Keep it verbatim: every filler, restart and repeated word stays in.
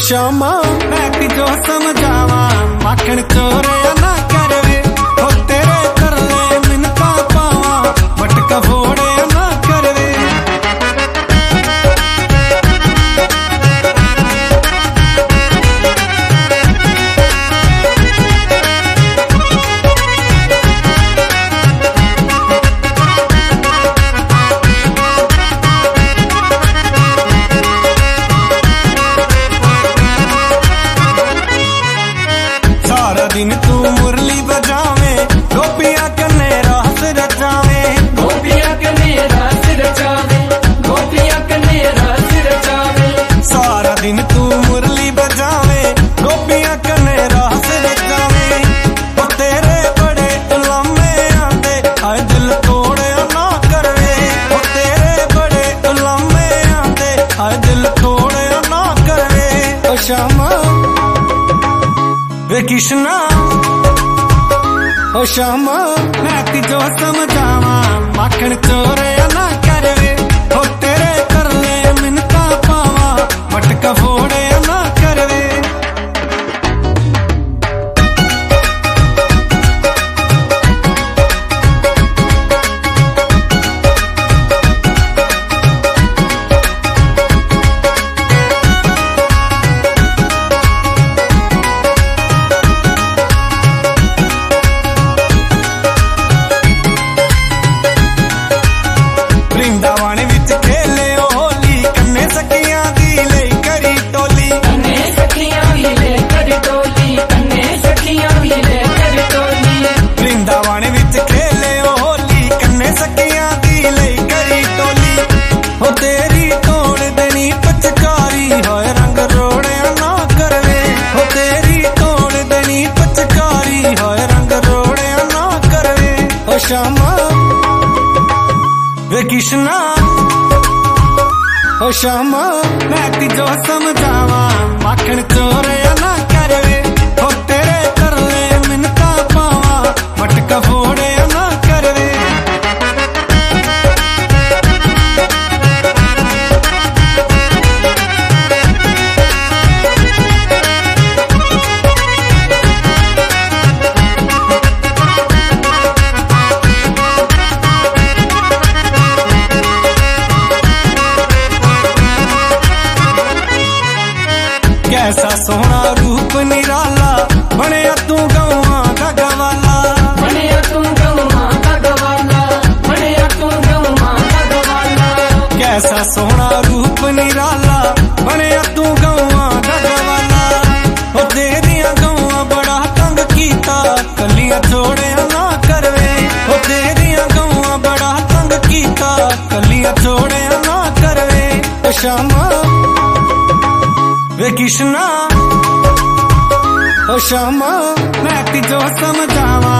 शामा मैं तिजो समझावा माखन चोरिया ना करवे हो तेरे कर ले मिनता पावा मटका फोड़े ना करवे। दिन तू मुरली बजावे गोपिया कने रास रचावे गोपिया कने रास रचावे गोपिया कने रास रचावे। सारा दिन तू मुरली बजावे गोपिया कने रास रचावे वो तेरे बड़े उलामे आंदे हाय दिल तोड़े ना करवे वो तेरे बड़े उलामे आंदे हाय दिल तोड़े ना करवे। ओ शामा वे कृष्णा ओ शामा मैं तिजो समझावा माखन चोरिया ना करवे हो तेरे कर ले मिनता पावा मटका फोड़े ना करवे। वृंदावन विच खेले होली कन्ने सखियां दी ले करी टोली कन्ने सखियां दी ले करी टोली कन्ने सखियां दी ले करी टोली। वृंदावन विच खेले होली कन्ने सखियां दी ले करी टोली हो तेरी तोड़ देनी पचकारी होए रंग रोड़े ना करवे हो तेरी तोड़ देनी पचकारी होए रंग रोड़े ना करवे। ओ शामा वे कृष्णा ओ शामा मैं तिजो समझावा माखन चोरिया ना करवे हो तेरे कर ले मिनता पावा मटका फोड़े ना करवे। कैसा सोहना रूप निराला बनिया तू गौवां दा गवाला बनिया तू गौवां दा गवाला बनिया तू गौवां दा गवाला। कैसा सोहना रूप निराला बनिया तू गौवां दा गवाला ओ तेरियां गौवां बड़ा तंग कीता कलियां छोड़िया ना करवे ओ तेरियां गौवां बड़ा तंग कीता कलियां छोड़िया ना करवे। ओ शामा वे कृष्णा ओ शामा मैं तिजो समझावा